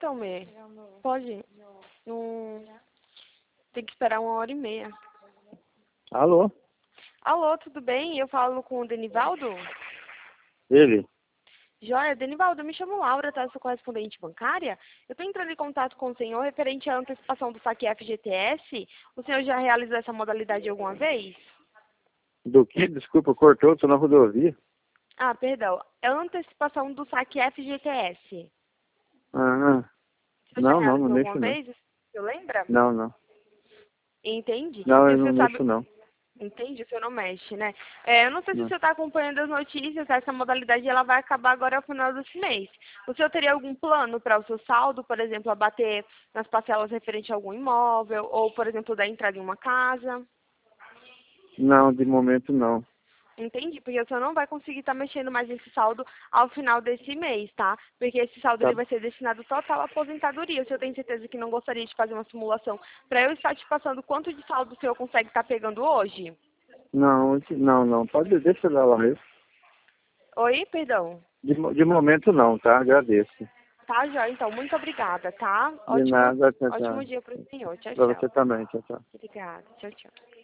Almir? Pode. Não... Tem que esperar 1h30. Alô? Alô, tudo bem? Eu falo com o Denivaldo? Ele? Joia, Denivaldo, eu me chamo Laura, tá? Eu sou correspondente bancária. Eu estou entrando em contato com o senhor referente à antecipação do saque FGTS. O senhor já realizou essa modalidade alguma vez? Do que? Desculpa, cortou, tô na rodovia. Ah, perdão. É a antecipação do saque FGTS. Ah, O senhor já não realizou alguma mexo não. vez? O senhor lembra? Não. Entende? Não, E eu o não senhor sabe... mexo não. Entende? O senhor não mexe, né? Eu não sei se o Não. senhor está acompanhando as notícias, essa modalidade ela vai acabar agora ao final desse mês. O senhor teria algum plano para o seu saldo, por exemplo, abater nas parcelas referente a algum imóvel, ou, por exemplo, dar entrada em uma casa? Não, de momento não. Entende? Porque o senhor não vai conseguir estar mexendo mais nesse saldo ao final desse mês, tá? Porque esse saldo Tá. ele vai ser destinado total à aposentadoria. O senhor tem certeza que não gostaria de fazer uma simulação para eu estar te passando quanto de saldo o senhor consegue estar pegando hoje? Não. Pode deixar lá mesmo. Oi, perdão. De momento não, tá? Agradeço. Tá, Jó, então, muito obrigada, tá? De nada, tchau, Ótimo tchau. dia para o senhor. Tchau, Pra tchau. você também, tchau, tchau. Obrigada. Tchau, tchau.